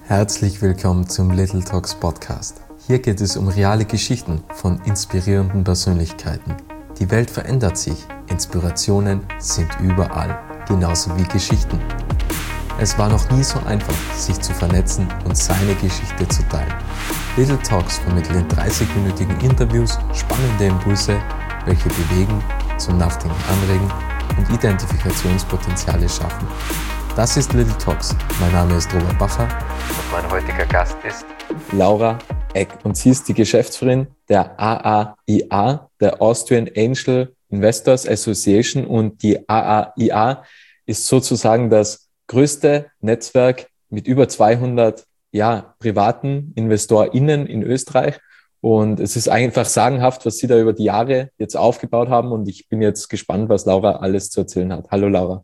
Herzlich willkommen zum Little Talks Podcast. Hier geht es um reale Geschichten von inspirierenden Persönlichkeiten. Die Welt verändert sich, Inspirationen sind überall, genauso wie Geschichten. Es war noch nie so einfach, sich zu vernetzen und seine Geschichte zu teilen. Little Talks vermitteln in 30-minütigen Interviews spannende Impulse, welche bewegen, zum Nachdenken anregen und Identifikationspotenziale schaffen. Das ist Little Talks. Mein Name ist Robert Bacher und mein heutiger Gast ist Laura Eck. Und sie ist die Geschäftsführerin der AAIA, der Austrian Angel Investors Association. Und die AAIA ist sozusagen das größte Netzwerk mit über 200 privaten InvestorInnen in Österreich. Und es ist einfach sagenhaft, was sie da über die Jahre jetzt aufgebaut haben. Und ich bin jetzt gespannt, was Laura alles zu erzählen hat. Hallo Laura.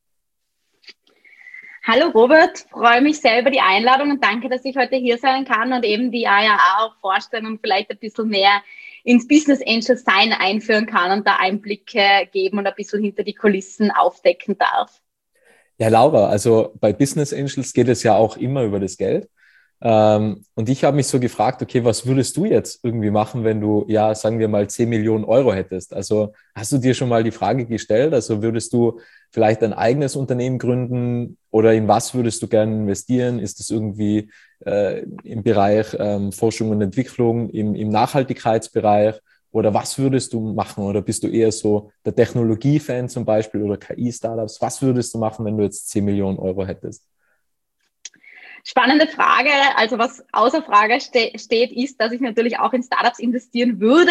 Hallo Robert, freue mich sehr über die Einladung und danke, dass ich heute hier sein kann und eben die AAIA auch vorstellen und vielleicht ein bisschen mehr ins Business Angel Sein einführen kann und da Einblicke geben und ein bisschen hinter die Kulissen aufdecken darf. Ja, Laura, also bei Business Angels geht es ja auch immer über das Geld. Und ich habe mich so gefragt, okay, was würdest du jetzt irgendwie machen, wenn du, sagen wir mal 10 Millionen Euro hättest? Also hast du dir schon mal die Frage gestellt, also würdest du vielleicht ein eigenes Unternehmen gründen oder in was würdest du gerne investieren? Ist das irgendwie im Bereich Forschung und Entwicklung, im Nachhaltigkeitsbereich? Oder was würdest du machen? Oder bist du eher so der Technologie-Fan zum Beispiel oder KI-Startups? Was würdest du machen, wenn du jetzt 10 Millionen Euro hättest? Spannende Frage. Also was außer Frage steht, ist, dass ich natürlich auch in Startups investieren würde.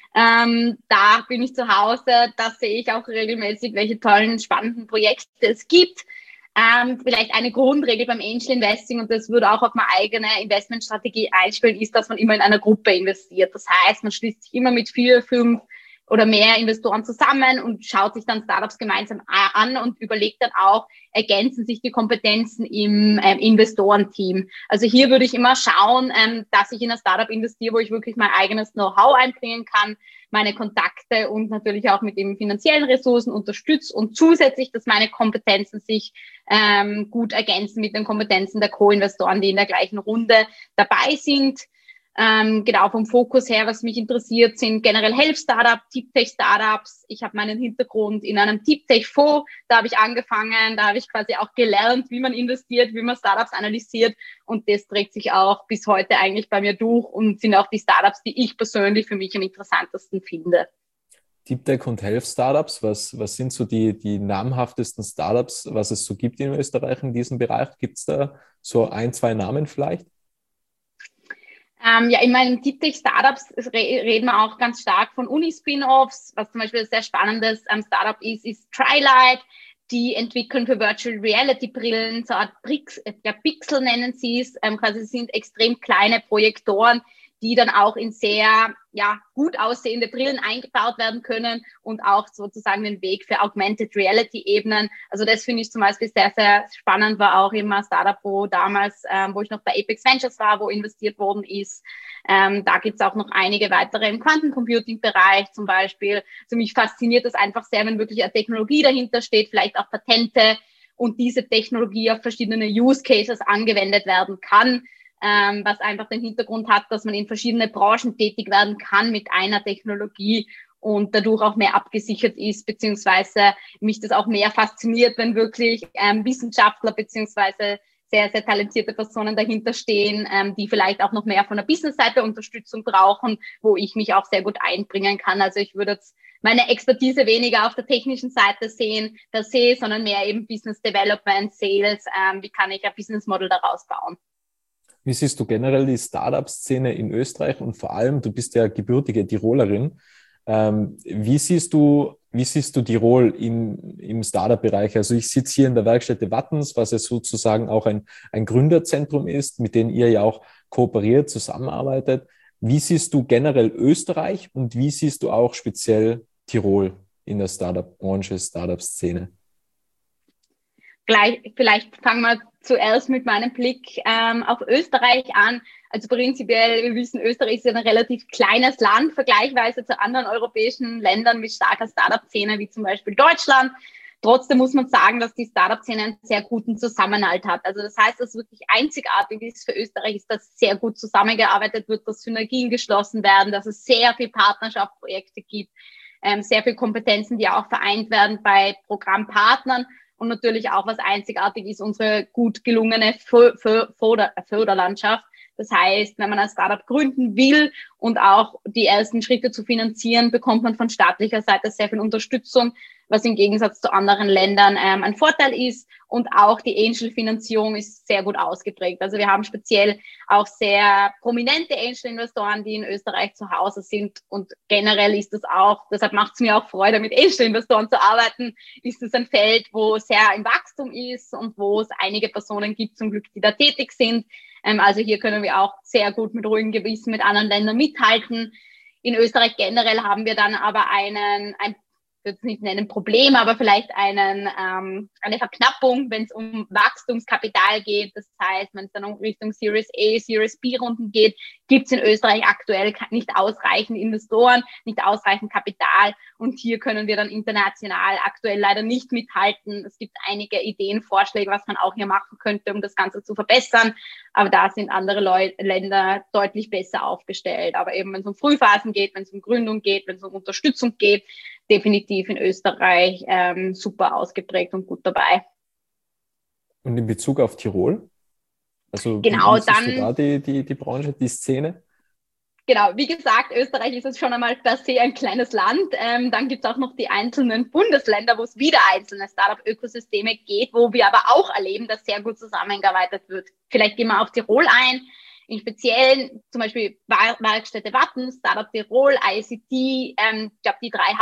Da bin ich zu Hause, da sehe ich auch regelmäßig, welche tollen, spannenden Projekte es gibt. Vielleicht eine Grundregel beim Angel Investing, und das würde auch auf meine eigene Investmentstrategie einspielen, ist, dass man immer in einer Gruppe investiert. Das heißt, man schließt sich immer mit 4, 5 oder mehr Investoren zusammen und schaut sich dann Startups gemeinsam an und überlegt dann auch, ergänzen sich die Kompetenzen im Investorenteam. Also hier würde ich immer schauen, dass ich in ein Startup investiere, wo ich wirklich mein eigenes Know-how einbringen kann, meine Kontakte und natürlich auch mit den finanziellen Ressourcen unterstütze und zusätzlich, dass meine Kompetenzen sich gut ergänzen mit den Kompetenzen der Co-Investoren, die in der gleichen Runde dabei sind. Genau, vom Fokus her, was mich interessiert, sind generell Health-Startups, Deep-Tech-Startups. Ich habe meinen Hintergrund in einem Deep-Tech-Fonds, da habe ich angefangen, da habe ich quasi auch gelernt, wie man investiert, wie man Startups analysiert, und das trägt sich auch bis heute eigentlich bei mir durch und sind auch die Startups, die ich persönlich für mich am interessantesten finde. Deep Tech und Health Startups, was sind so die namhaftesten Startups, was es so gibt in Österreich in diesem Bereich? Gibt es da so 1, 2 Namen vielleicht? In meinen Deep Tech Startups reden wir auch ganz stark von Uni-Spin-Offs. Was zum Beispiel ein sehr spannendes Startup ist Trilight. Die entwickeln für Virtual Reality Brillen, so eine Art Pixel nennen sie es. Quasi sind extrem kleine Projektoren, die dann auch in sehr gut aussehende Brillen eingebaut werden können und auch sozusagen den Weg für Augmented Reality Ebenen. Also das finde ich zum Beispiel sehr, sehr spannend, war auch immer ein Startup, wo damals, wo ich noch bei Apex Ventures war, wo investiert worden ist. Da gibt's auch noch einige weitere im Quantencomputing-Bereich zum Beispiel. Also mich fasziniert das einfach sehr, wenn wirklich eine Technologie dahinter steht, vielleicht auch Patente, und diese Technologie auf verschiedene Use Cases angewendet werden kann. Was einfach den Hintergrund hat, dass man in verschiedene Branchen tätig werden kann mit einer Technologie und dadurch auch mehr abgesichert ist, beziehungsweise mich das auch mehr fasziniert, wenn wirklich Wissenschaftler beziehungsweise sehr, sehr talentierte Personen dahinter stehen, die vielleicht auch noch mehr von der Business-Seite Unterstützung brauchen, wo ich mich auch sehr gut einbringen kann. Also ich würde jetzt meine Expertise weniger auf der technischen Seite sehen, sondern mehr eben Business Development, Sales, wie kann ich ein Business Model daraus bauen. Wie siehst du generell die Startup-Szene in Österreich und vor allem, du bist ja gebürtige Tirolerin, wie siehst du Tirol im Startup-Bereich? Also ich sitze hier in der Werkstätte Wattens, was ja sozusagen auch ein Gründerzentrum ist, mit dem ihr ja auch kooperiert, zusammenarbeitet. Wie siehst du generell Österreich und wie siehst du auch speziell Tirol in der Startup-Branche, Startup-Szene? Vielleicht fangen wir zuerst mit meinem Blick auf Österreich an. Also prinzipiell, wir wissen, Österreich ist ein relativ kleines Land, vergleichsweise zu anderen europäischen Ländern mit starker Startup-Szene, wie zum Beispiel Deutschland. Trotzdem muss man sagen, dass die Startup-Szene einen sehr guten Zusammenhalt hat. Also das heißt, dass wirklich einzigartig ist für Österreich, ist, dass sehr gut zusammengearbeitet wird, dass Synergien geschlossen werden, dass es sehr viel Partnerschaftsprojekte gibt, sehr viel Kompetenzen, die auch vereint werden bei Programmpartnern. Und natürlich auch, was einzigartig ist, unsere gut gelungene Förderlandschaft. Das heißt, wenn man ein Startup gründen will und auch die ersten Schritte zu finanzieren, bekommt man von staatlicher Seite sehr viel Unterstützung, was im Gegensatz zu anderen Ländern ein Vorteil ist. Und auch die Angel-Finanzierung ist sehr gut ausgeprägt. Also wir haben speziell auch sehr prominente Angel-Investoren, die in Österreich zu Hause sind. Und generell ist das auch, deshalb macht es mir auch Freude, mit Angel-Investoren zu arbeiten, ist es ein Feld, wo sehr im Wachstum ist und wo es einige Personen gibt, zum Glück, die da tätig sind. Also hier können wir auch sehr gut mit ruhigem Gewissen mit anderen Ländern mithalten. In Österreich generell haben wir dann aber ich würde es nicht nennen Problem, aber vielleicht eine Verknappung, wenn es um Wachstumskapital geht. Das heißt, wenn es dann um Richtung Series A, Series B Runden geht, gibt es in Österreich aktuell nicht ausreichend Investoren, nicht ausreichend Kapital. Und hier können wir dann international aktuell leider nicht mithalten. Es gibt einige Ideen, Vorschläge, was man auch hier machen könnte, um das Ganze zu verbessern. Aber da sind andere Länder deutlich besser aufgestellt. Aber eben, wenn es um Frühphasen geht, wenn es um Gründung geht, wenn es um Unterstützung geht, definitiv in Österreich super ausgeprägt und gut dabei. Und in Bezug auf Tirol? Also genau, wie siehst du da die Branche, die Szene? Genau, wie gesagt, Österreich ist jetzt schon einmal per se ein kleines Land. Dann gibt es auch noch die einzelnen Bundesländer, wo es wieder einzelne Startup-Ökosysteme geht, wo wir aber auch erleben, dass sehr gut zusammengearbeitet wird. Vielleicht gehen wir auf Tirol ein. In Speziellen zum Beispiel Werkstätte Watten, Startup Tirol, ICT, ich glaube die 3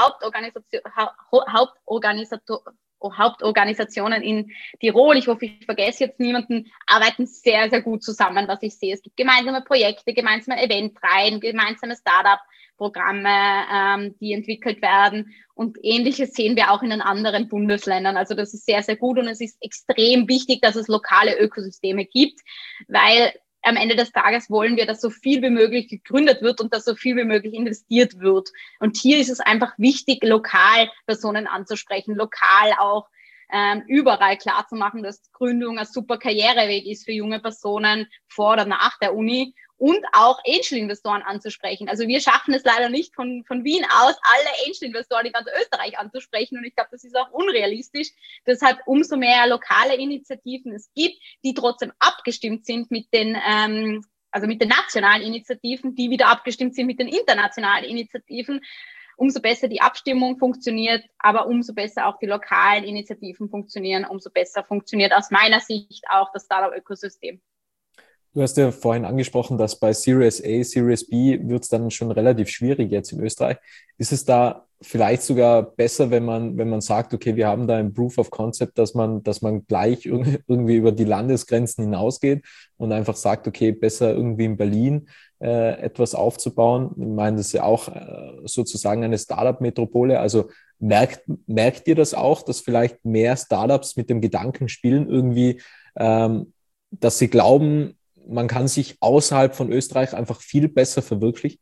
Hauptorganisationen in Tirol, ich hoffe, ich vergesse jetzt niemanden, arbeiten sehr, sehr gut zusammen, was ich sehe. Es gibt gemeinsame Projekte, gemeinsame Eventreihen, gemeinsame Startup-Programme, die entwickelt werden. Und Ähnliches sehen wir auch in den anderen Bundesländern. Also das ist sehr, sehr gut und es ist extrem wichtig, dass es lokale Ökosysteme gibt, weil am Ende des Tages wollen wir, dass so viel wie möglich gegründet wird und dass so viel wie möglich investiert wird. Und hier ist es einfach wichtig, lokal Personen anzusprechen, lokal auch überall klarzumachen, dass Gründung ein super Karriereweg ist für junge Personen vor oder nach der Uni und auch Angel-Investoren anzusprechen. Also wir schaffen es leider nicht von Wien aus, alle Angel-Investoren in ganz Österreich anzusprechen und ich glaube, das ist auch unrealistisch. Deshalb umso mehr lokale Initiativen es gibt, die trotzdem abgestimmt sind mit den mit den nationalen Initiativen, die wieder abgestimmt sind mit den internationalen Initiativen. Umso besser die Abstimmung funktioniert, aber umso besser auch die lokalen Initiativen funktionieren, umso besser funktioniert aus meiner Sicht auch das Startup-Ökosystem. Du hast ja vorhin angesprochen, dass bei Series A, Series B wird es dann schon relativ schwierig jetzt in Österreich. Ist es da vielleicht sogar besser, wenn man sagt, okay, wir haben da ein Proof of Concept, dass man gleich irgendwie über die Landesgrenzen hinausgeht und einfach sagt, okay, besser irgendwie in Berlin etwas aufzubauen. Ich meine, das ist ja auch sozusagen eine Startup-Metropole. Also merkt ihr das auch, dass vielleicht mehr Startups mit dem Gedanken spielen, irgendwie, dass sie glauben, man kann sich außerhalb von Österreich einfach viel besser verwirklichen?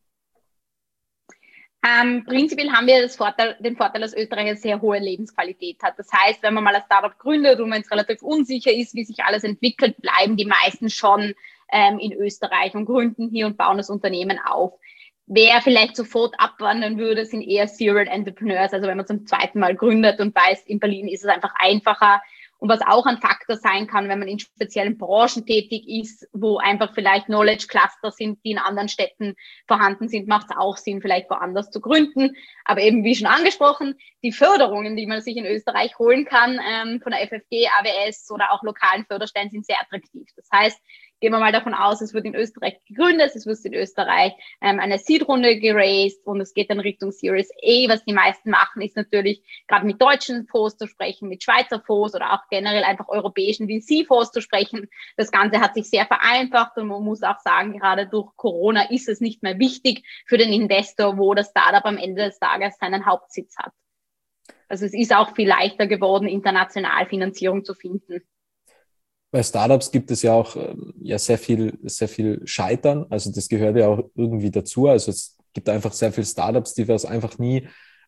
Prinzipiell haben wir den Vorteil, dass Österreich eine sehr hohe Lebensqualität hat. Das heißt, wenn man mal ein Startup gründet und wenn es relativ unsicher ist, wie sich alles entwickelt, bleiben die meisten schon in Österreich und gründen hier und bauen das Unternehmen auf. Wer vielleicht sofort abwandern würde, sind eher Serial Entrepreneurs. Also wenn man zum zweiten Mal gründet und weiß, in Berlin ist es einfach einfacher. Und was auch ein Faktor sein kann, wenn man in speziellen Branchen tätig ist, wo einfach vielleicht Knowledge Cluster sind, die in anderen Städten vorhanden sind, macht es auch Sinn, vielleicht woanders zu gründen. Aber eben wie schon angesprochen, die Förderungen, die man sich in Österreich holen kann, von der FFG, AWS oder auch lokalen Förderstellen, sind sehr attraktiv. Das heißt, gehen wir mal davon aus, es wird in Österreich gegründet, es wird in Österreich eine Seed-Runde geraced und es geht dann Richtung Series A. Was die meisten machen, ist natürlich gerade mit deutschen Fonds zu sprechen, mit Schweizer Fonds oder auch generell einfach europäischen VC-Fonds zu sprechen. Das Ganze hat sich sehr vereinfacht und man muss auch sagen, gerade durch Corona ist es nicht mehr wichtig für den Investor, wo das Startup am Ende des Tages seinen Hauptsitz hat. Also es ist auch viel leichter geworden, international Finanzierung zu finden. Bei Startups gibt es ja auch sehr viel Scheitern. Also das gehört ja auch irgendwie dazu. Also es gibt einfach sehr viele Startups, die was einfach nie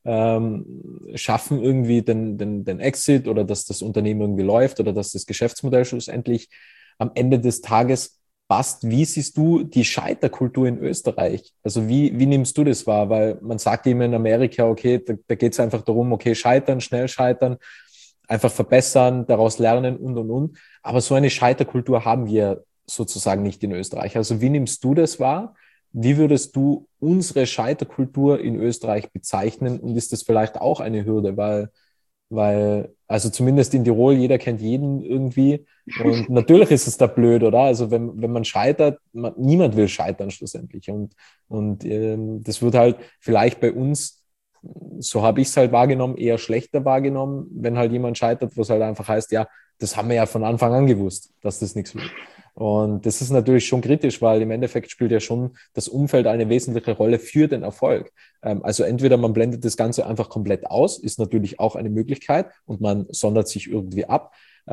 schaffen irgendwie den Exit oder dass das Unternehmen irgendwie läuft oder dass das Geschäftsmodell schlussendlich am Ende des Tages passt. Wie siehst du die Scheiterkultur in Österreich? Also wie nimmst du das wahr? Weil man sagt immer in Amerika, okay, da geht es einfach darum, okay, scheitern, schnell scheitern, einfach verbessern, daraus lernen und. Aber so eine Scheiterkultur haben wir sozusagen nicht in Österreich. Also wie nimmst du das wahr? Wie würdest du unsere Scheiterkultur in Österreich bezeichnen? Und ist das vielleicht auch eine Hürde? Weil, also zumindest in Tirol, jeder kennt jeden irgendwie. Und natürlich ist es da blöd, oder? Also wenn man scheitert, niemand will scheitern schlussendlich. Und das wird halt vielleicht bei uns, so habe ich es halt wahrgenommen, eher schlechter wahrgenommen, wenn halt jemand scheitert, wo es halt einfach heißt, ja, das haben wir ja von Anfang an gewusst, dass das nichts wird. Und das ist natürlich schon kritisch, weil im Endeffekt spielt ja schon das Umfeld eine wesentliche Rolle für den Erfolg. Also entweder man blendet das Ganze einfach komplett aus, ist natürlich auch eine Möglichkeit und man sondert sich irgendwie ab.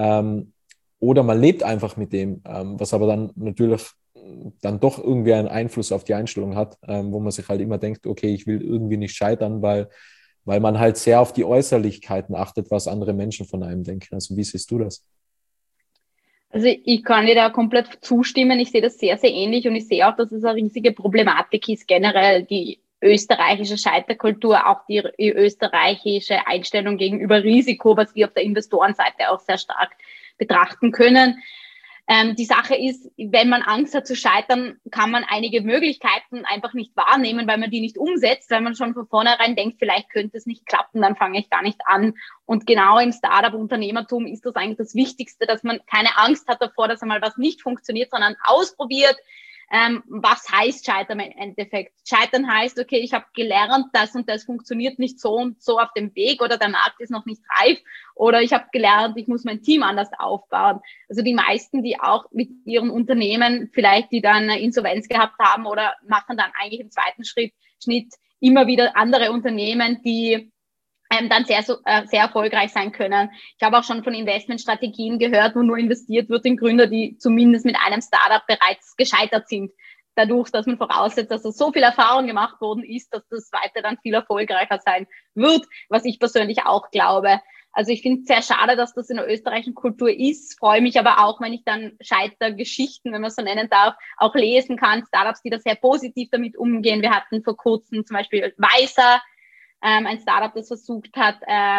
Oder man lebt einfach mit dem, was aber dann natürlich dann doch irgendwie einen Einfluss auf die Einstellung hat, wo man sich halt immer denkt, okay, ich will irgendwie nicht scheitern, weil man halt sehr auf die Äußerlichkeiten achtet, was andere Menschen von einem denken. Also wie siehst du das? Also ich kann dir da komplett zustimmen. Ich sehe das sehr, sehr ähnlich und ich sehe auch, dass es eine riesige Problematik ist, generell die österreichische Scheiterkultur, auch die österreichische Einstellung gegenüber Risiko, was wir auf der Investorenseite auch sehr stark betrachten können. Die Sache ist, wenn man Angst hat zu scheitern, kann man einige Möglichkeiten einfach nicht wahrnehmen, weil man die nicht umsetzt, weil man schon von vornherein denkt, vielleicht könnte es nicht klappen, dann fange ich gar nicht an. Und genau im Startup-Unternehmertum ist das eigentlich das Wichtigste, dass man keine Angst hat davor, dass einmal was nicht funktioniert, sondern ausprobiert. Was heißt Scheitern im Endeffekt? Scheitern heißt, okay, ich habe gelernt, das und das funktioniert nicht so und so auf dem Weg oder der Markt ist noch nicht reif oder ich habe gelernt, ich muss mein Team anders aufbauen. Also die meisten, die auch mit ihren Unternehmen vielleicht, die dann eine Insolvenz gehabt haben oder machen dann eigentlich im zweiten Schritt immer wieder andere Unternehmen, die dann sehr erfolgreich sein können. Ich habe auch schon von Investmentstrategien gehört, wo nur investiert wird in Gründer, die zumindest mit einem Startup bereits gescheitert sind. Dadurch, dass man voraussetzt, dass so viel Erfahrung gemacht worden ist, dass das weiter dann viel erfolgreicher sein wird, was ich persönlich auch glaube. Also ich finde es sehr schade, dass das in der österreichischen Kultur ist, freue mich aber auch, wenn ich dann Scheitergeschichten, wenn man es so nennen darf, auch lesen kann, Startups, die da sehr positiv damit umgehen. Wir hatten vor kurzem zum Beispiel Weiser, ein Startup, das versucht hat,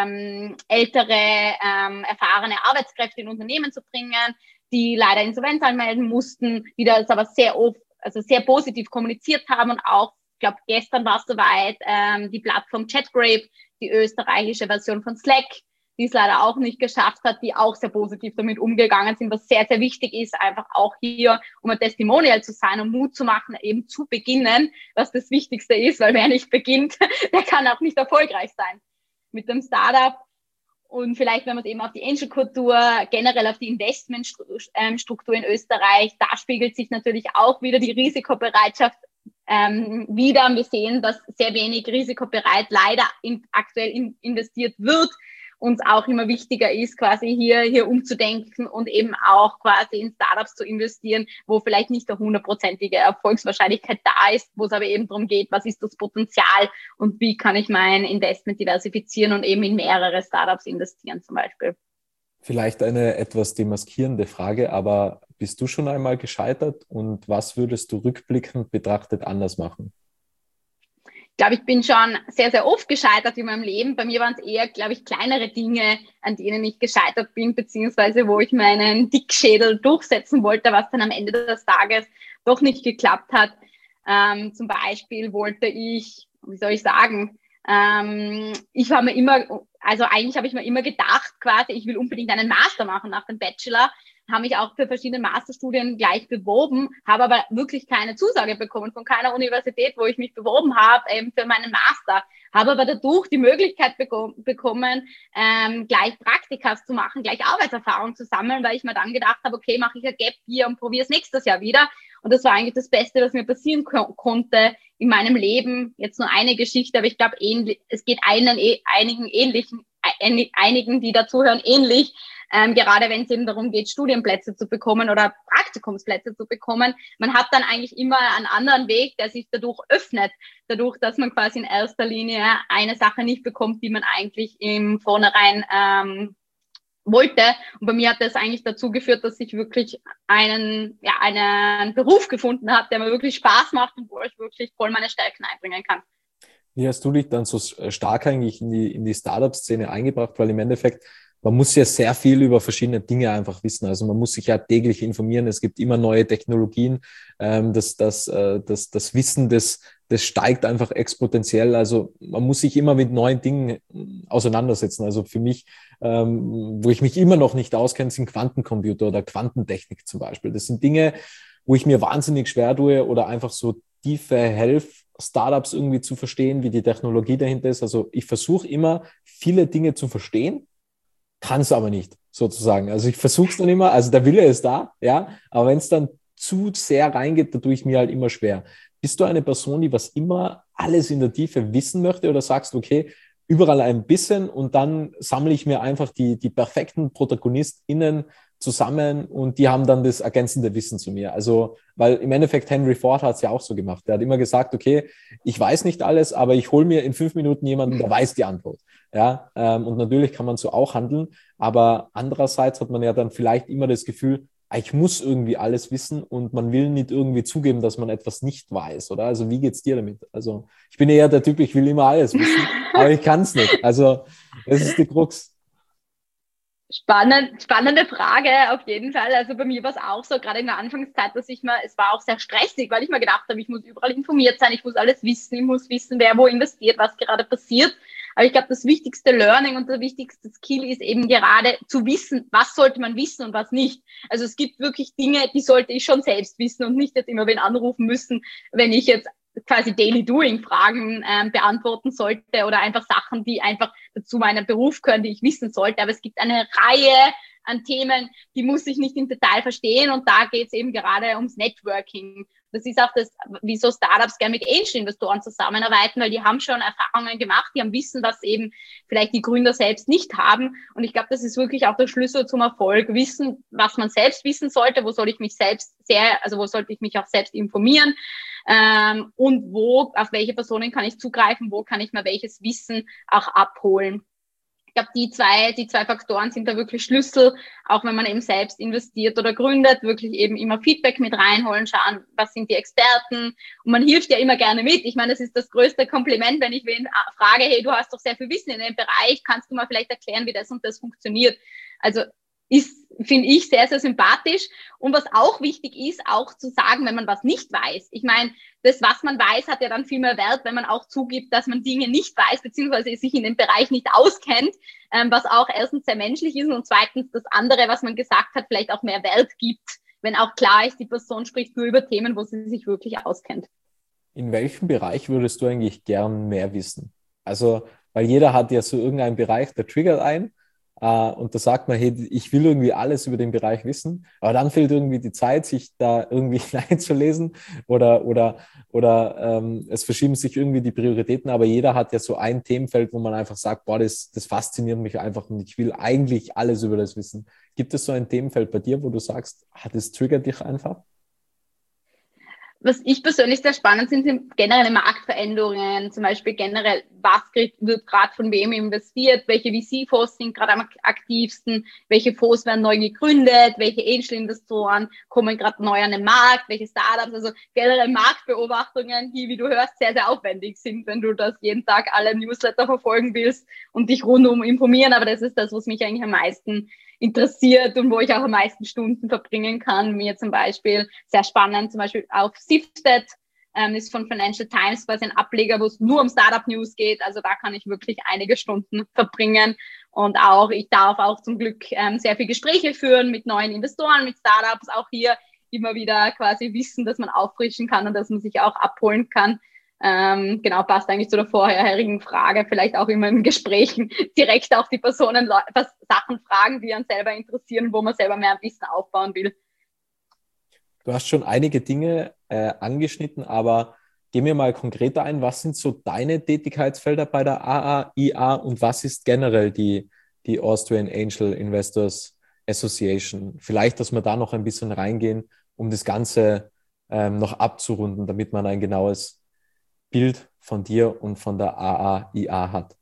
ältere, erfahrene Arbeitskräfte in Unternehmen zu bringen, die leider Insolvenz anmelden mussten, die das aber sehr positiv kommuniziert haben und auch, ich glaube, gestern war es soweit, die Plattform ChatGrape, die österreichische Version von Slack, die es leider auch nicht geschafft hat, die auch sehr positiv damit umgegangen sind, was sehr, sehr wichtig ist, einfach auch hier, um ein Testimonial zu sein und Mut zu machen, eben zu beginnen, was das Wichtigste ist, weil wer nicht beginnt, der kann auch nicht erfolgreich sein mit dem Startup. Und vielleicht, wenn man es eben auf die Angel-Kultur, generell auf die Investmentstruktur in Österreich, da spiegelt sich natürlich auch wieder die Risikobereitschaft wieder. Wir sehen, dass sehr wenig risikobereit leider aktuell investiert wird. Uns auch immer wichtiger ist, quasi hier umzudenken und eben auch quasi in Startups zu investieren, wo vielleicht nicht eine 100%ige Erfolgswahrscheinlichkeit da ist, wo es aber eben darum geht, was ist das Potenzial und wie kann ich mein Investment diversifizieren und eben in mehrere Startups investieren zum Beispiel. Vielleicht eine etwas demaskierende Frage, aber bist du schon einmal gescheitert und was würdest du rückblickend betrachtet anders machen? Ich glaube, ich bin schon sehr, sehr oft gescheitert in meinem Leben. Bei mir waren es eher, glaube ich, kleinere Dinge, an denen ich gescheitert bin, beziehungsweise wo ich meinen Dickschädel durchsetzen wollte, was dann am Ende des Tages doch nicht geklappt hat. Zum Beispiel wollte ich, wie soll ich sagen, eigentlich habe ich mir immer gedacht, quasi, ich will unbedingt einen Master machen nach dem Bachelor, habe mich auch für verschiedene Masterstudien gleich beworben, habe aber wirklich keine Zusage bekommen von keiner Universität, wo ich mich beworben habe, eben für meinen Master. Habe aber dadurch die Möglichkeit bekommen, gleich Praktika zu machen, gleich Arbeitserfahrung zu sammeln, weil ich mir dann gedacht habe, okay, mache ich ein Gap hier und probiere es nächstes Jahr wieder. Und das war eigentlich das Beste, was mir passieren konnte in meinem Leben. Jetzt nur eine Geschichte, aber ich glaube, es geht einigen, die dazuhören, ähnlich. gerade wenn es eben darum geht, Studienplätze zu bekommen oder Praktikumsplätze zu bekommen. Man hat dann eigentlich immer einen anderen Weg, der sich dadurch öffnet, dadurch, dass man quasi in erster Linie eine Sache nicht bekommt, die man eigentlich im Vornherein wollte. Und bei mir hat das eigentlich dazu geführt, dass ich wirklich einen Beruf gefunden habe, der mir wirklich Spaß macht und wo ich wirklich voll meine Stärken einbringen kann. Wie hast du dich dann so stark eigentlich in die Startup-Szene eingebracht? Weil im Endeffekt, man muss ja sehr viel über verschiedene Dinge einfach wissen. Also man muss sich ja täglich informieren. Es gibt immer neue Technologien. Das Wissen, das steigt einfach exponentiell. Also man muss sich immer mit neuen Dingen auseinandersetzen. Also für mich, wo ich mich immer noch nicht auskenne, sind Quantencomputer oder Quantentechnik zum Beispiel. Das sind Dinge, wo ich mir wahnsinnig schwer tue oder einfach so tiefe Startups irgendwie zu verstehen, wie die Technologie dahinter ist. Also ich versuche immer, viele Dinge zu verstehen, kann es aber nicht, sozusagen. Also ich versuche es dann immer, also der Wille ist da, ja, aber wenn es dann zu sehr reingeht, da tue ich mir halt immer schwer. Bist du eine Person, die was immer alles in der Tiefe wissen möchte oder sagst du, okay, überall ein bisschen und dann sammle ich mir einfach die perfekten ProtagonistInnen zusammen und die haben dann das ergänzende Wissen zu mir. Also, weil im Endeffekt Henry Ford hat es ja auch so gemacht. Der hat immer gesagt, okay, ich weiß nicht alles, aber ich hole mir in 5 Minuten jemanden, der weiß die Antwort. Ja, und natürlich kann man so auch handeln, aber andererseits hat man ja dann vielleicht immer das Gefühl, ich muss irgendwie alles wissen und man will nicht irgendwie zugeben, dass man etwas nicht weiß, oder? Also wie geht's dir damit? Also ich bin eher der Typ, ich will immer alles wissen, aber ich kann es nicht. Also das ist die Krux. Spannende Frage, auf jeden Fall. Also bei mir war es auch so, gerade in der Anfangszeit, es war auch sehr stressig, weil ich mir gedacht habe, ich muss überall informiert sein, ich muss alles wissen, ich muss wissen, wer wo investiert, was gerade passiert. Aber ich glaube, das wichtigste Learning und der wichtigste Skill ist eben gerade zu wissen, was sollte man wissen und was nicht. Also es gibt wirklich Dinge, die sollte ich schon selbst wissen und nicht jetzt immer wen anrufen müssen, wenn ich jetzt quasi Daily Doing Fragen beantworten sollte oder einfach Sachen, die einfach zu meinem Beruf gehören, die ich wissen sollte. Aber es gibt eine Reihe an Themen, die muss ich nicht im Detail verstehen und da geht es eben gerade ums Networking. Das ist auch das, wieso Startups gerne mit Angel-Investoren zusammenarbeiten, weil die haben schon Erfahrungen gemacht, die haben Wissen, was eben vielleicht die Gründer selbst nicht haben. Und ich glaube, das ist wirklich auch der Schlüssel zum Erfolg. Wissen, was man selbst wissen sollte, wo sollte ich mich auch selbst informieren und auf welche Personen kann ich zugreifen, wo kann ich mir welches Wissen auch abholen. Ich glaube, die zwei Faktoren sind da wirklich Schlüssel, auch wenn man eben selbst investiert oder gründet, wirklich eben immer Feedback mit reinholen, schauen, was sind die Experten und man hilft ja immer gerne mit. Ich meine, das ist das größte Kompliment, wenn ich wen frage, hey, du hast doch sehr viel Wissen in dem Bereich, kannst du mal vielleicht erklären, wie das und das funktioniert? Also finde ich sehr, sehr sympathisch. Und was auch wichtig ist, auch zu sagen, wenn man was nicht weiß. Ich meine, das, was man weiß, hat ja dann viel mehr Wert, wenn man auch zugibt, dass man Dinge nicht weiß, beziehungsweise sich in dem Bereich nicht auskennt, was auch erstens sehr menschlich ist und zweitens das andere, was man gesagt hat, vielleicht auch mehr Wert gibt, wenn auch klar ist, die Person spricht nur über Themen, wo sie sich wirklich auskennt. In welchem Bereich würdest du eigentlich gern mehr wissen? Also, weil jeder hat ja so irgendeinen Bereich, der triggert einen. Und da sagt man, hey, ich will irgendwie alles über den Bereich wissen, aber dann fehlt irgendwie die Zeit, sich da irgendwie hineinzulesen oder es verschieben sich irgendwie die Prioritäten, aber jeder hat ja so ein Themenfeld, wo man einfach sagt, boah, das fasziniert mich einfach und ich will eigentlich alles über das wissen. Gibt es so ein Themenfeld bei dir, wo du sagst, das triggert dich einfach? Was ich persönlich sehr spannend finde, sind generelle Marktveränderungen, zum Beispiel generell, was wird gerade von wem investiert, welche VC-Fonds sind gerade am aktivsten, welche Fonds werden neu gegründet, welche Angel-Investoren kommen gerade neu an den Markt, welche Startups, also generell Marktbeobachtungen, die, wie du hörst, sehr, sehr aufwendig sind, wenn du das jeden Tag alle Newsletter verfolgen willst und dich rundum informieren, aber das ist das, was mich eigentlich am meisten interessiert und wo ich auch am meisten Stunden verbringen kann. Mir zum Beispiel sehr spannend, zum Beispiel auf Sifted, ist von Financial Times quasi ein Ableger, wo es nur um Startup-News geht. Also da kann ich wirklich einige Stunden verbringen. Und auch, ich darf auch zum Glück sehr viele Gespräche führen mit neuen Investoren, mit Startups. Auch hier immer wieder quasi Wissen, dass man auffrischen kann und dass man sich auch abholen kann. Genau, passt eigentlich zu der vorherigen Frage, vielleicht auch immer in Gesprächen direkt auch die Personen Sachen fragen, die einen selber interessieren, wo man selber mehr Wissen aufbauen will. Du hast schon einige Dinge angeschnitten, aber geh mir mal konkreter ein, was sind so deine Tätigkeitsfelder bei der AAIA und was ist generell die Austrian Angel Investors Association. Vielleicht, dass wir da noch ein bisschen reingehen, um das Ganze noch abzurunden, damit man ein genaues Bild von dir und von der AAIA hat.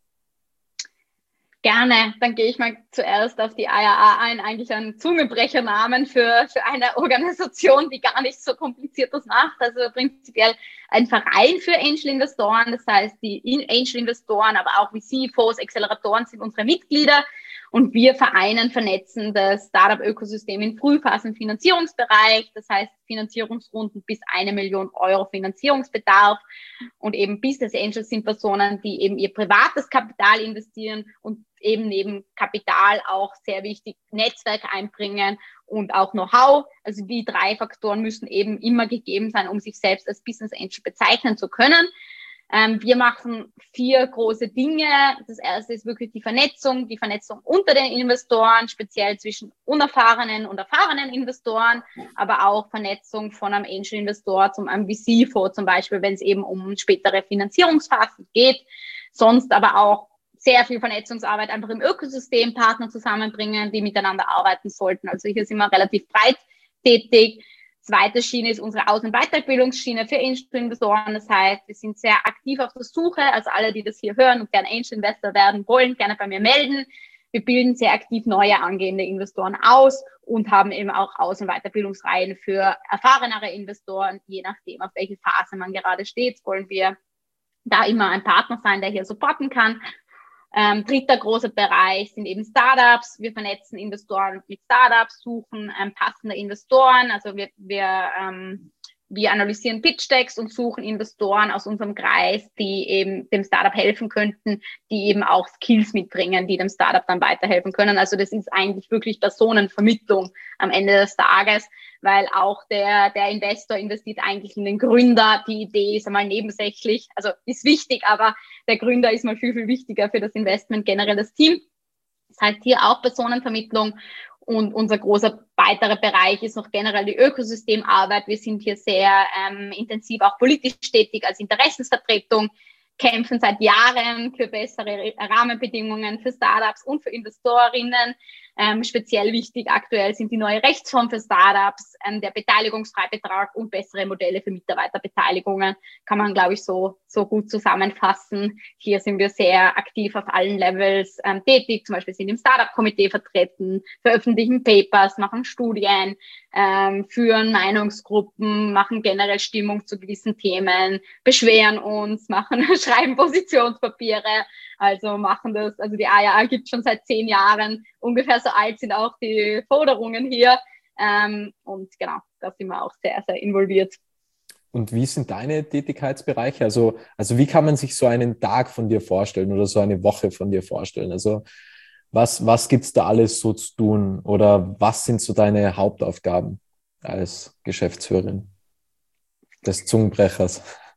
Gerne, dann gehe ich mal zuerst auf die AAA ein, eigentlich ein Zungenbrechernamen für eine Organisation, die gar nicht so kompliziertes macht. Also prinzipiell ein Verein für Angel-Investoren, das heißt die Angel-Investoren, aber auch VC-Fonds, Acceleratoren sind unsere Mitglieder und wir vernetzen das Startup-Ökosystem in Frühphasen-Finanzierungsbereich, das heißt Finanzierungsrunden bis 1 Million Euro Finanzierungsbedarf und eben Business Angels sind Personen, die eben ihr privates Kapital investieren und eben neben Kapital auch sehr wichtig Netzwerk einbringen und auch Know-how. Also die 3 Faktoren müssen eben immer gegeben sein, um sich selbst als Business Angel bezeichnen zu können. Wir machen 4 große Dinge. Das erste ist wirklich die Vernetzung unter den Investoren, speziell zwischen unerfahrenen und erfahrenen Investoren, aber auch Vernetzung von einem Angel-Investor zum einem VC-Fonds zum Beispiel, wenn es eben um spätere Finanzierungsphasen geht. Sonst aber auch sehr viel Vernetzungsarbeit einfach im Ökosystem, Partner zusammenbringen, die miteinander arbeiten sollten. Also hier sind wir relativ breit tätig. Zweite Schiene ist unsere Aus- und Weiterbildungsschiene für Angel-Investoren. Das heißt, wir sind sehr aktiv auf der Suche. Also alle, die das hier hören und gerne Angel-Investor werden wollen, gerne bei mir melden. Wir bilden sehr aktiv neue angehende Investoren aus und haben eben auch Aus- und Weiterbildungsreihen für erfahrenere Investoren. Je nachdem, auf welche Phase man gerade steht, wollen wir da immer ein Partner sein, der hier supporten kann. Dritter großer Bereich sind eben Startups. Wir vernetzen Investoren mit Startups, suchen passende Investoren. Also wir analysieren Pitch-Decks und suchen Investoren aus unserem Kreis, die eben dem Startup helfen könnten, die eben auch Skills mitbringen, die dem Startup dann weiterhelfen können. Also das ist eigentlich wirklich Personenvermittlung am Ende des Tages, weil auch der Investor investiert eigentlich in den Gründer. Die Idee ist einmal nebensächlich, also ist wichtig, aber der Gründer ist mal viel, viel wichtiger für das Investment, generell das Team. Das heißt hier auch Personenvermittlung. Und unser großer weiterer Bereich ist noch generell die Ökosystemarbeit. Wir sind hier sehr intensiv auch politisch tätig als Interessensvertretung, kämpfen seit Jahren für bessere Rahmenbedingungen für Startups und für Investorinnen. Speziell wichtig aktuell sind die neue Rechtsform für Startups, der Beteiligungsfreibetrag und bessere Modelle für Mitarbeiterbeteiligungen. Kann man, glaube ich, so gut zusammenfassen. Hier sind wir sehr aktiv auf allen Levels tätig. Zum Beispiel sind im Startup-Komitee vertreten, veröffentlichen Papers, machen Studien, führen Meinungsgruppen, machen generell Stimmung zu gewissen Themen, beschweren uns, schreiben Positionspapiere. Also die AIA gibt es schon seit 10 Jahren. Ungefähr so alt sind auch die Forderungen hier. Und genau, da sind wir auch sehr, sehr involviert. Und wie sind deine Tätigkeitsbereiche? Also wie kann man sich so einen Tag von dir vorstellen oder so eine Woche von dir vorstellen? Also was gibt es da alles so zu tun? Oder was sind so deine Hauptaufgaben als Geschäftsführerin des Zungenbrechers?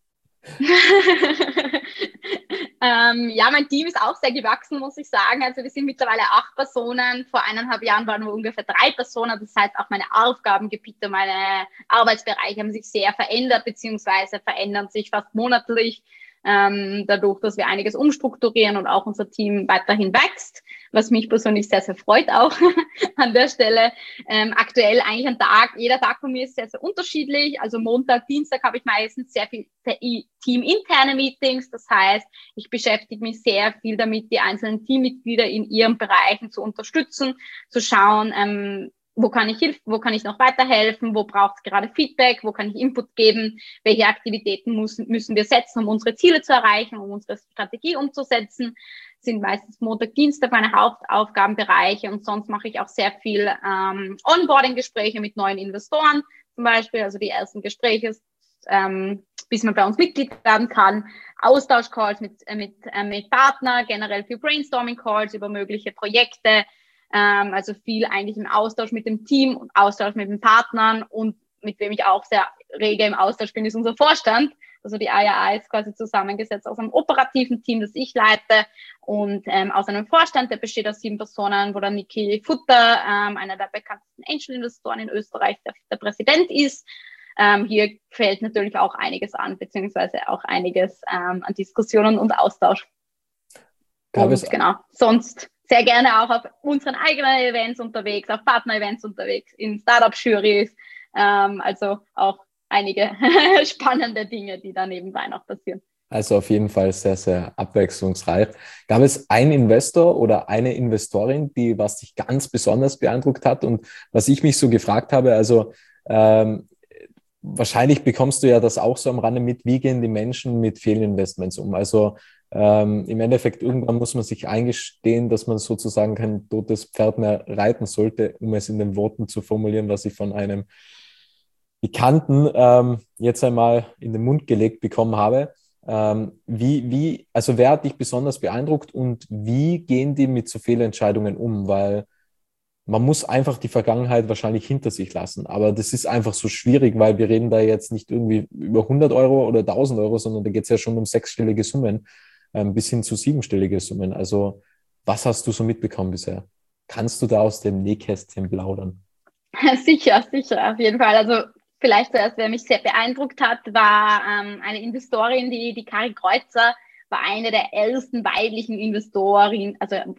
Ja, mein Team ist auch sehr gewachsen, muss ich sagen. Also wir sind mittlerweile 8 Personen. Vor 1,5 Jahren waren wir ungefähr 3 Personen. Das heißt, auch meine Aufgabengebiete, meine Arbeitsbereiche haben sich sehr verändert, beziehungsweise verändern sich fast monatlich. Dadurch, dass wir einiges umstrukturieren und auch unser Team weiterhin wächst, was mich persönlich sehr, sehr freut auch an der Stelle. Aktuell eigentlich jeder Tag von mir ist sehr, sehr unterschiedlich. Also Montag, Dienstag habe ich meistens sehr viel teaminterne Meetings. Das heißt, ich beschäftige mich sehr viel damit, die einzelnen Teammitglieder in ihren Bereichen zu unterstützen, zu schauen, wo kann ich noch weiterhelfen, wo braucht es gerade Feedback, wo kann ich Input geben, welche Aktivitäten müssen wir setzen, um unsere Ziele zu erreichen, um unsere Strategie umzusetzen. Das sind meistens Montag, Dienstag meine Hauptaufgabenbereiche und sonst mache ich auch sehr viel Onboarding-Gespräche mit neuen Investoren zum Beispiel, also die ersten Gespräche, bis man bei uns Mitglied werden kann, Austauschcalls mit Partnern, generell für Brainstorming-Calls über mögliche Projekte, also viel eigentlich im Austausch mit dem Team und Austausch mit den Partnern und mit wem ich auch sehr rege im Austausch bin, ist unser Vorstand. Also die AIA ist quasi zusammengesetzt aus einem operativen Team, das ich leite und aus einem Vorstand, der besteht aus 7 Personen, wo der Niki Futter, einer der bekanntesten Angel-Investoren in Österreich, der Präsident ist. Hier fällt natürlich auch einiges an, beziehungsweise auch einiges an Diskussionen und Austausch. Sonst sehr gerne auch auf unseren eigenen Events unterwegs, auf Partner-Events unterwegs, in Startup-Juries, also auch einige spannende Dinge, die da nebenbei noch passieren. Also auf jeden Fall sehr, sehr abwechslungsreich. Gab es einen Investor oder eine Investorin, die was dich ganz besonders beeindruckt hat? Und was ich mich so gefragt habe, also wahrscheinlich bekommst du ja das auch so am Rande mit, wie gehen die Menschen mit Fehlinvestments um? Also im Endeffekt, irgendwann muss man sich eingestehen, dass man sozusagen kein totes Pferd mehr reiten sollte, um es in den Worten zu formulieren, was ich von einem Bekannten jetzt einmal in den Mund gelegt bekommen habe. Also wer hat dich besonders beeindruckt und wie gehen die mit so Fehlentscheidungen um? Weil man muss einfach die Vergangenheit wahrscheinlich hinter sich lassen. Aber das ist einfach so schwierig, weil wir reden da jetzt nicht irgendwie über 100 Euro oder 1000 Euro, sondern da geht es ja schon um sechsstellige Summen, bis hin zu siebenstellige Summen. Also was hast du so mitbekommen bisher? Kannst du da aus dem Nähkästchen plaudern? Sicher, auf jeden Fall. Also vielleicht zuerst, wer mich sehr beeindruckt hat, war eine Investorin, die Kari Kreuzer, war eine der ältesten weiblichen Investorinnen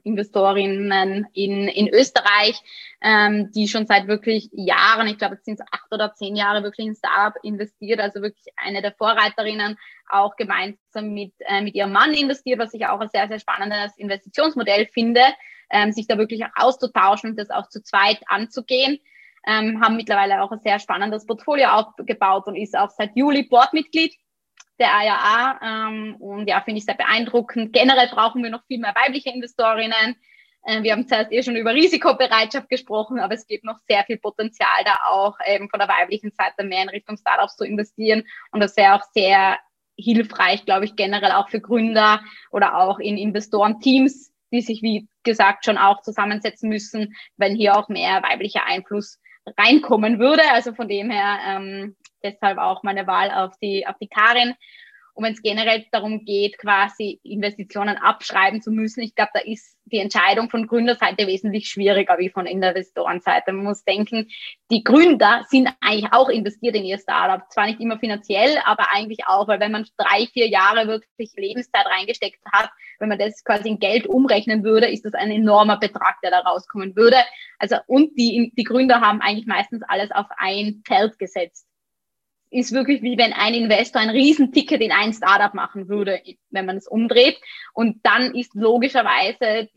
in Österreich, die schon seit wirklich Jahren, ich glaube, jetzt sind es 8 oder 10 Jahre, wirklich in Startup investiert, also wirklich eine der Vorreiterinnen, auch gemeinsam mit ihrem Mann investiert, was ich auch ein sehr, sehr spannendes Investitionsmodell finde, sich da wirklich auch auszutauschen und das auch zu zweit anzugehen. Haben mittlerweile auch ein sehr spannendes Portfolio aufgebaut und ist auch seit Juli Boardmitglied der AJA. Und ja, finde ich sehr beeindruckend. Generell brauchen wir noch viel mehr weibliche Investorinnen. Wir haben zuerst schon über Risikobereitschaft gesprochen, aber es gibt noch sehr viel Potenzial, da auch von der weiblichen Seite mehr in Richtung Startups zu investieren. Und das wäre auch sehr hilfreich, glaube ich, generell auch für Gründer oder auch in Investorenteams, die sich, wie gesagt, schon auch zusammensetzen müssen, wenn hier auch mehr weiblicher Einfluss reinkommen würde. Also von dem her deshalb auch meine Wahl auf die Karin. Und wenn es generell darum geht, quasi Investitionen abschreiben zu müssen, ich glaube, da ist die Entscheidung von Gründerseite wesentlich schwieriger wie von Investorenseite. Man muss denken, die Gründer sind eigentlich auch investiert in ihr Startup. Zwar nicht immer finanziell, aber eigentlich auch, weil wenn man 3-4 Jahre wirklich Lebenszeit reingesteckt hat, wenn man das quasi in Geld umrechnen würde, ist das ein enormer Betrag, der da rauskommen würde. Also, und die Gründer haben eigentlich meistens alles auf ein Feld gesetzt. Ist wirklich wie wenn ein Investor ein Riesenticket in ein Startup machen würde, wenn man es umdreht. Und dann ist logischerweise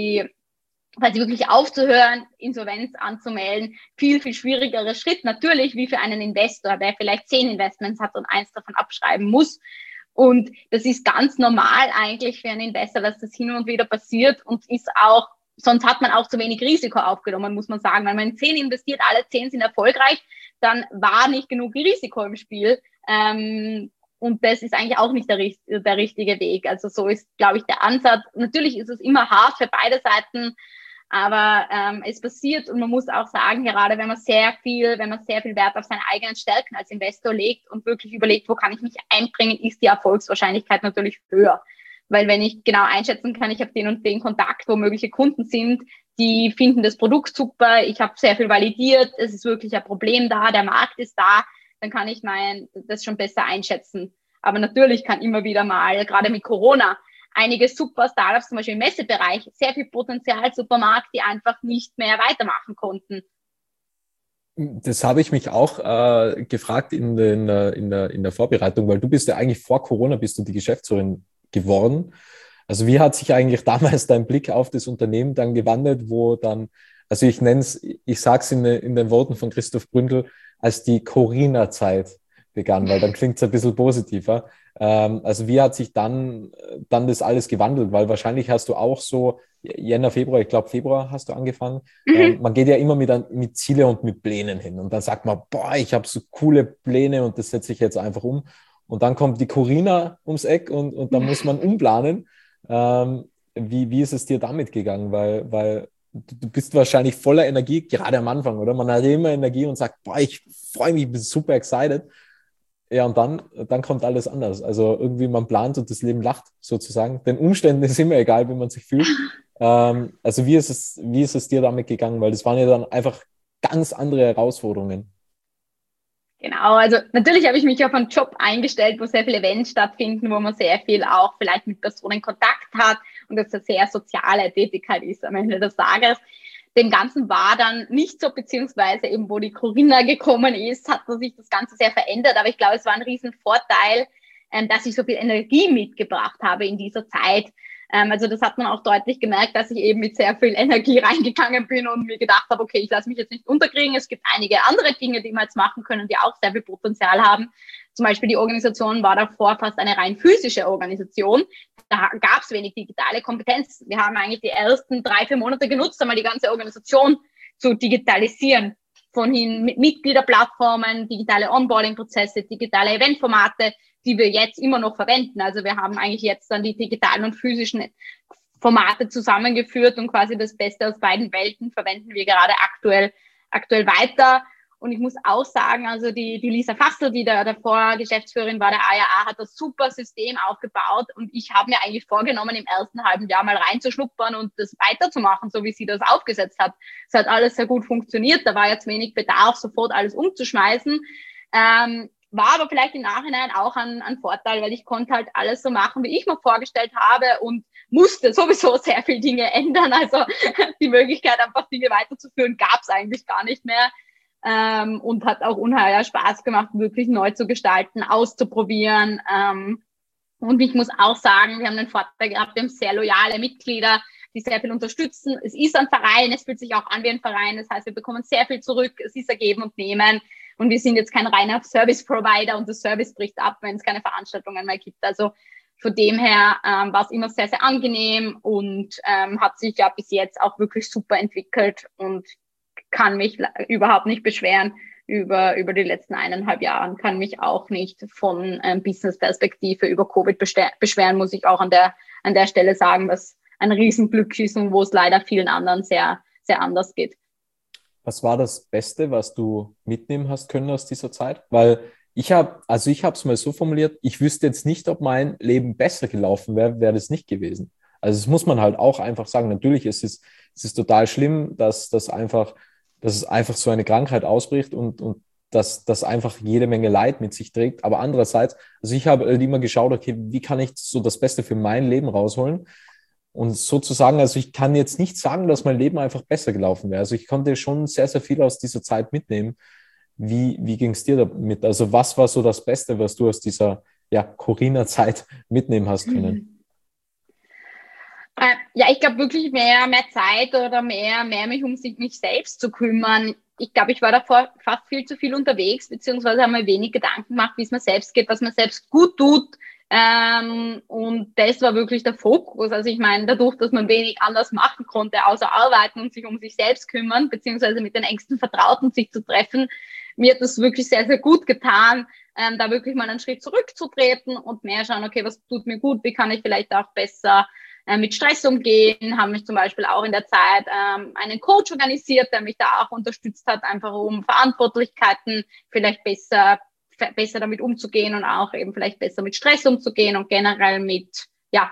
quasi wirklich aufzuhören, Insolvenz anzumelden, viel, viel schwierigerer Schritt natürlich wie für einen Investor, der vielleicht 10 Investments hat und eins davon abschreiben muss. Und das ist ganz normal eigentlich für einen Investor, dass das hin und wieder passiert und ist auch, sonst hat man auch zu wenig Risiko aufgenommen, muss man sagen. Wenn man in 10 investiert, alle 10 sind erfolgreich, dann war nicht genug Risiko im Spiel. Und das ist eigentlich auch nicht der richtige Weg. Also so ist, glaube ich, der Ansatz. Natürlich ist es immer hart für beide Seiten, aber es passiert und man muss auch sagen, gerade wenn man sehr viel Wert auf seine eigenen Stärken als Investor legt und wirklich überlegt, wo kann ich mich einbringen, ist die Erfolgswahrscheinlichkeit natürlich höher. Weil wenn ich genau einschätzen kann, ich habe den und den Kontakt, wo mögliche Kunden sind, die finden das Produkt super, ich habe sehr viel validiert, es ist wirklich ein Problem da, der Markt ist da, dann kann ich das schon besser einschätzen. Aber natürlich kann immer wieder mal, gerade mit Corona, einige super Startups, zum Beispiel im Messebereich, sehr viel Potenzial, Supermarkt, die einfach nicht mehr weitermachen konnten. Das habe ich mich auch gefragt in der Vorbereitung, weil du bist ja eigentlich vor Corona, bist du die Geschäftsführerin geworden. Also wie hat sich eigentlich damals dein Blick auf das Unternehmen dann gewandelt, wo dann, also ich sage es in den Worten von Christoph Bründel, als die Corona-Zeit begann, weil dann klingt es ein bisschen positiver. Also wie hat sich dann das alles gewandelt? Weil wahrscheinlich hast du auch so Jänner, Februar, ich glaube Februar hast du angefangen. Man geht ja immer mit Ziele und mit Plänen hin und dann sagt man, boah, ich habe so coole Pläne und das setze ich jetzt einfach um. Und dann kommt die Corona ums Eck und dann muss man umplanen. Wie ist es dir damit gegangen? Weil du bist wahrscheinlich voller Energie, gerade am Anfang, oder? Man hat immer Energie und sagt, boah, ich freue mich, bin super excited. Ja, und dann kommt alles anders. Also irgendwie man plant und das Leben lacht sozusagen. Den Umständen ist immer egal, wie man sich fühlt. Also wie ist es dir damit gegangen? Weil das waren ja dann einfach ganz andere Herausforderungen. Genau, also natürlich habe ich mich auf einen Job eingestellt, wo sehr viele Events stattfinden, wo man sehr viel auch vielleicht mit Personen Kontakt hat und das eine sehr soziale Tätigkeit ist am Ende des Tages. Dem Ganzen war dann nicht so, beziehungsweise eben wo die Corinna gekommen ist, hat sich das Ganze sehr verändert. Aber ich glaube, es war ein Riesenvorteil, dass ich so viel Energie mitgebracht habe in dieser Zeit. Also das hat man auch deutlich gemerkt, dass ich eben mit sehr viel Energie reingegangen bin und mir gedacht habe, okay, ich lasse mich jetzt nicht unterkriegen. Es gibt einige andere Dinge, die wir jetzt machen können, die auch sehr viel Potenzial haben. Zum Beispiel die Organisation war davor fast eine rein physische Organisation. Da gab es wenig digitale Kompetenz. Wir haben eigentlich die ersten 3-4 Monate genutzt, einmal die ganze Organisation zu digitalisieren. Von hin mit Mitgliederplattformen, digitale Onboarding-Prozesse, digitale Eventformate, die wir jetzt immer noch verwenden. Also wir haben eigentlich jetzt dann die digitalen und physischen Formate zusammengeführt und quasi das Beste aus beiden Welten verwenden wir gerade aktuell weiter. Und ich muss auch sagen, also die Lisa Fassel, die da davor Geschäftsführerin war der AJA, hat das super System aufgebaut und ich habe mir eigentlich vorgenommen, im ersten halben Jahr mal reinzuschnuppern und das weiterzumachen, so wie sie das aufgesetzt hat. Es hat alles sehr gut funktioniert, da war jetzt wenig Bedarf, sofort alles umzuschmeißen. War aber vielleicht im Nachhinein auch ein Vorteil, weil ich konnte halt alles so machen, wie ich mir vorgestellt habe und musste sowieso sehr viele Dinge ändern. Also die Möglichkeit, einfach Dinge weiterzuführen, gab es eigentlich gar nicht mehr. Und hat auch unheimlich Spaß gemacht, wirklich neu zu gestalten, auszuprobieren. Und ich muss auch sagen, wir haben den Vorteil gehabt, wir haben sehr loyale Mitglieder, die sehr viel unterstützen. Es ist ein Verein, es fühlt sich auch an wie ein Verein. Das heißt, wir bekommen sehr viel zurück. Es ist ein Geben und Nehmen. Und wir sind jetzt kein reiner Service-Provider und der Service bricht ab, wenn es keine Veranstaltungen mehr gibt. Also von dem her war es immer sehr, sehr angenehm und hat sich ja bis jetzt auch wirklich super entwickelt und kann mich überhaupt nicht beschweren über die letzten 1,5 Jahren, kann mich auch nicht von Business-Perspektive über Covid beschweren, muss ich auch an der Stelle sagen, was ein Riesenglück ist und wo es leider vielen anderen sehr, sehr anders geht. Was war das Beste, was du mitnehmen hast können aus dieser Zeit? Weil ich habe es mal so formuliert, ich wüsste jetzt nicht, ob mein Leben besser gelaufen wäre das nicht gewesen. Also das muss man halt auch einfach sagen. Natürlich ist es total schlimm, dass es einfach so eine Krankheit ausbricht und dass das einfach jede Menge Leid mit sich trägt. Aber andererseits, also ich habe halt immer geschaut, okay, wie kann ich so das Beste für mein Leben rausholen? Und sozusagen, also ich kann jetzt nicht sagen, dass mein Leben einfach besser gelaufen wäre. Also ich konnte schon sehr, sehr viel aus dieser Zeit mitnehmen. Wie ging es dir damit? Also was war so das Beste, was du aus dieser Corinna-Zeit mitnehmen hast können? Ja, ich glaube wirklich mehr Zeit oder mehr mich um mich selbst zu kümmern. Ich glaube, ich war davor fast viel zu viel unterwegs, beziehungsweise habe mir wenig Gedanken gemacht, wie es mir selbst geht, was mir selbst gut tut. Und das war wirklich der Fokus. Also ich meine, dadurch, dass man wenig anders machen konnte, außer arbeiten und sich um sich selbst kümmern, beziehungsweise mit den engsten Vertrauten sich zu treffen, mir hat das wirklich sehr, sehr gut getan, da wirklich mal einen Schritt zurückzutreten und mehr schauen, okay, was tut mir gut, wie kann ich vielleicht auch besser mit Stress umgehen, haben mich zum Beispiel auch in der Zeit einen Coach organisiert, der mich da auch unterstützt hat, einfach um Verantwortlichkeiten vielleicht besser damit umzugehen und auch eben vielleicht besser mit Stress umzugehen und generell mit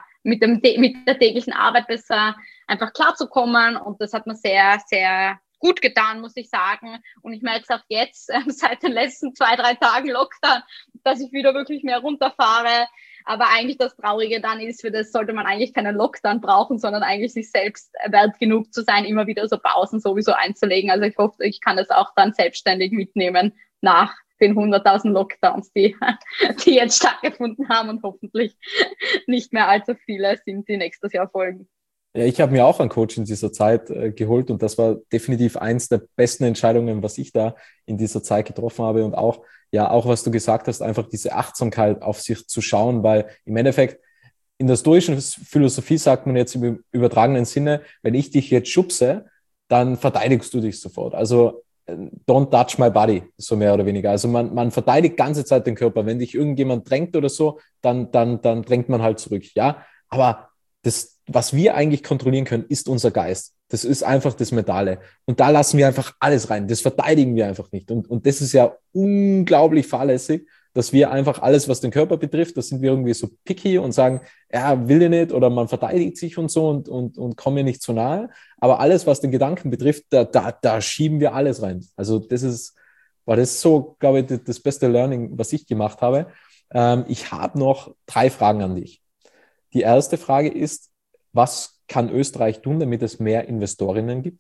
der täglichen Arbeit besser einfach klarzukommen. Und das hat mir sehr, sehr gut getan, muss ich sagen. Und ich merke es auch jetzt, seit den letzten 2-3 Tagen Lockdown, dass ich wieder wirklich mehr runterfahre. Aber eigentlich das Traurige dann ist, für das sollte man eigentlich keinen Lockdown brauchen, sondern eigentlich sich selbst wert genug zu sein, immer wieder so Pausen sowieso einzulegen. Also ich hoffe, ich kann das auch dann selbstständig mitnehmen nach den 100.000 Lockdowns, die jetzt stattgefunden haben und hoffentlich nicht mehr allzu viele sind, die nächstes Jahr folgen. Ja, ich habe mir auch einen Coach in dieser Zeit geholt und das war definitiv eins der besten Entscheidungen, was ich da in dieser Zeit getroffen habe und auch was du gesagt hast, einfach diese Achtsamkeit auf sich zu schauen, weil im Endeffekt in der stoischen Philosophie sagt man jetzt im übertragenen Sinne, wenn ich dich jetzt schubse, dann verteidigst du dich sofort. Also don't touch my body, so mehr oder weniger. Also man verteidigt die ganze Zeit den Körper. Wenn dich irgendjemand drängt oder so, dann drängt man halt zurück. Ja, aber das, was wir eigentlich kontrollieren können, ist unser Geist. Das ist einfach das Mentale. Und da lassen wir einfach alles rein. Das verteidigen wir einfach nicht. Und das ist ja unglaublich fahrlässig, dass wir einfach alles, was den Körper betrifft, da sind wir irgendwie so picky und sagen, ja, will ich nicht, oder man verteidigt sich und so und kommen mir nicht zu nahe. Aber alles, was den Gedanken betrifft, da schieben wir alles rein. Also war das so, glaube ich, das beste Learning, was ich gemacht habe. Ich habe noch 3 Fragen an dich. Die erste Frage ist, Was kann Österreich tun, damit es mehr Investorinnen gibt?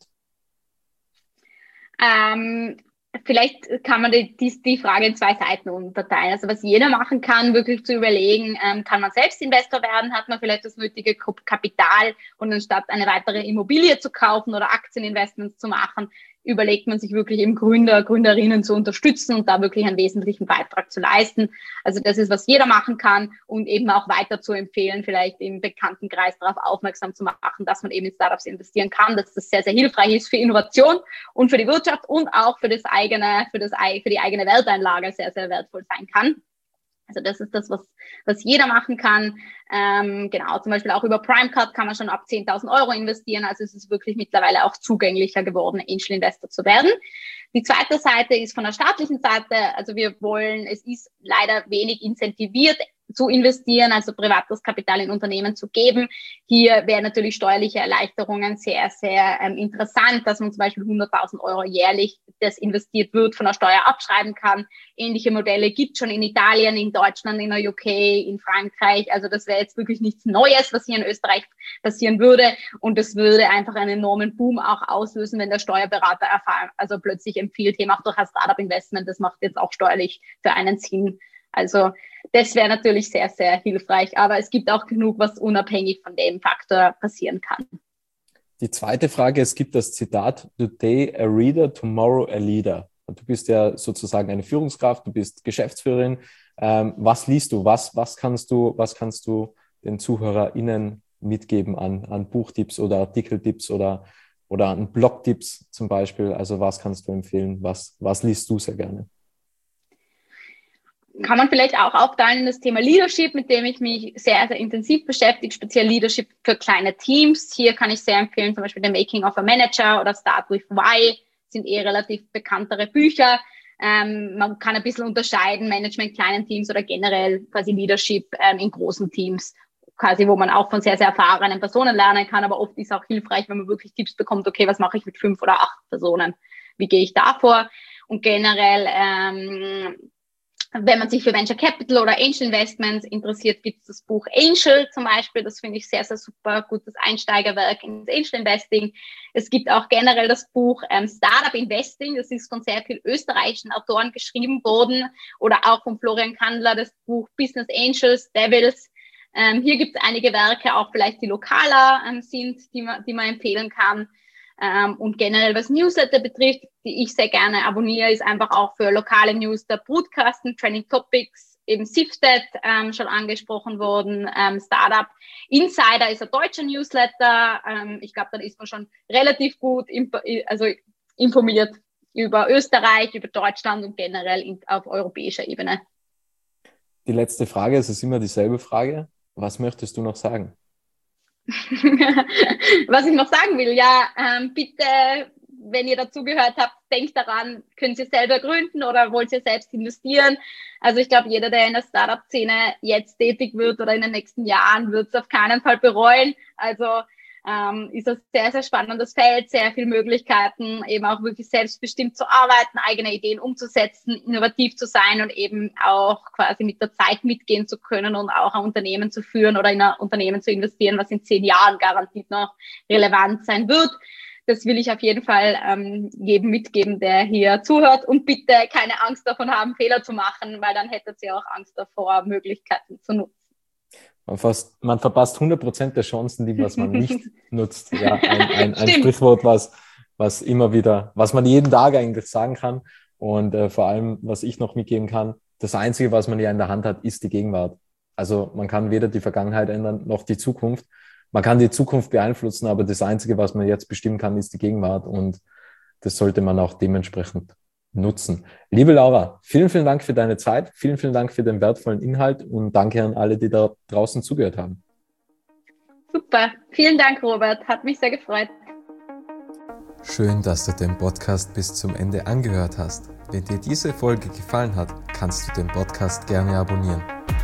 Vielleicht kann man die Frage in 2 Seiten unterteilen. Also was jeder machen kann, wirklich zu überlegen, kann man selbst Investor werden, hat man vielleicht das nötige Kapital und anstatt eine weitere Immobilie zu kaufen oder Aktieninvestments zu machen, überlegt man sich wirklich eben Gründerinnen zu unterstützen und da wirklich einen wesentlichen Beitrag zu leisten. Also das ist, was jeder machen kann und eben auch weiter zu empfehlen, vielleicht im Bekanntenkreis darauf aufmerksam zu machen, dass man eben in Startups investieren kann, dass das sehr, sehr hilfreich ist für Innovation und für die Wirtschaft und auch für die eigene Werteinlage sehr, sehr wertvoll sein kann. Also das ist das, was jeder machen kann. Genau, zum Beispiel auch über Primecard kann man schon ab 10.000 Euro investieren. Also es ist wirklich mittlerweile auch zugänglicher geworden, Angel Investor zu werden. Die zweite Seite ist von der staatlichen Seite. Also es ist leider wenig incentiviert zu investieren, also privates Kapital in Unternehmen zu geben. Hier wären natürlich steuerliche Erleichterungen sehr, sehr interessant, dass man zum Beispiel 100.000 Euro jährlich, das investiert wird, von der Steuer abschreiben kann. Ähnliche Modelle gibt es schon in Italien, in Deutschland, in der UK, in Frankreich. Also das wäre jetzt wirklich nichts Neues, was hier in Österreich passieren würde. Und das würde einfach einen enormen Boom auch auslösen, wenn der Steuerberater also plötzlich empfiehlt, hey, mach doch ein Startup-Investment, das macht jetzt auch steuerlich für einen Sinn. Also das wäre natürlich sehr, sehr hilfreich. Aber es gibt auch genug, was unabhängig von dem Faktor passieren kann. Die zweite Frage, es gibt das Zitat, Today a reader, tomorrow a leader. Du bist ja sozusagen eine Führungskraft, du bist Geschäftsführerin. Was liest du? Was kannst du den ZuhörerInnen mitgeben an Buchtipps oder Artikeltipps oder an Blogtipps zum Beispiel? Also was kannst du empfehlen? Was liest du sehr gerne? Kann man vielleicht auch aufteilen in das Thema Leadership, mit dem ich mich sehr, sehr intensiv beschäftige, speziell Leadership für kleine Teams. Hier kann ich sehr empfehlen, zum Beispiel The Making of a Manager oder Start with Why, sind relativ bekanntere Bücher. Man kann ein bisschen unterscheiden, Management kleinen Teams oder generell quasi Leadership in großen Teams, quasi wo man auch von sehr, sehr erfahrenen Personen lernen kann, aber oft ist es auch hilfreich, wenn man wirklich Tipps bekommt, okay, was mache ich mit 5 oder 8 Personen, wie gehe ich da vor? Und generell wenn man sich für Venture Capital oder Angel Investments interessiert, gibt es das Buch Angel zum Beispiel. Das finde ich sehr, sehr super gutes Einsteigerwerk ins Angel Investing. Es gibt auch generell das Buch Startup Investing. Das ist von sehr vielen österreichischen Autoren geschrieben worden. Oder auch von Florian Kandler das Buch Business Angels, Devils. Hier gibt es einige Werke, auch vielleicht die lokaler sind, die man empfehlen kann. Und generell, was Newsletter betrifft, die ich sehr gerne abonniere, ist einfach auch für lokale News der Broadcasten, Trending Topics, eben Sifted schon angesprochen worden, Startup Insider ist ein deutscher Newsletter. Ich glaube, dann ist man schon relativ gut informiert über Österreich, über Deutschland und generell auf europäischer Ebene. Die letzte Frage, es ist immer dieselbe Frage. Was möchtest du noch sagen? Was ich noch sagen will, ja, bitte, wenn ihr dazugehört habt, denkt daran, könnt ihr selber gründen oder wollt ihr selbst investieren? Also ich glaube, jeder, der in der Startup-Szene jetzt tätig wird oder in den nächsten Jahren, wird es auf keinen Fall bereuen. Also ist ein sehr, sehr spannendes Feld, sehr viele Möglichkeiten, eben auch wirklich selbstbestimmt zu arbeiten, eigene Ideen umzusetzen, innovativ zu sein und eben auch quasi mit der Zeit mitgehen zu können und auch ein Unternehmen zu führen oder in ein Unternehmen zu investieren, was in 10 Jahren garantiert noch relevant sein wird. Das will ich auf jeden Fall jedem mitgeben, der hier zuhört, und bitte keine Angst davon haben, Fehler zu machen, weil dann hättet ihr auch Angst davor, Möglichkeiten zu nutzen. Man verpasst 100% der Chancen, die was man nicht nutzt. Ja, ein Sprichwort, was immer wieder, was man jeden Tag eigentlich sagen kann. Und vor allem, was ich noch mitgeben kann, das Einzige, was man ja in der Hand hat, ist die Gegenwart. Also man kann weder die Vergangenheit ändern, noch die Zukunft. Man kann die Zukunft beeinflussen, aber das Einzige, was man jetzt bestimmen kann, ist die Gegenwart. Und das sollte man auch dementsprechend nutzen. Liebe Laura, vielen, vielen Dank für deine Zeit. Vielen, vielen Dank für den wertvollen Inhalt und danke an alle, die da draußen zugehört haben. Super. Vielen Dank, Robert. Hat mich sehr gefreut. Schön, dass du den Podcast bis zum Ende angehört hast. Wenn dir diese Folge gefallen hat, kannst du den Podcast gerne abonnieren.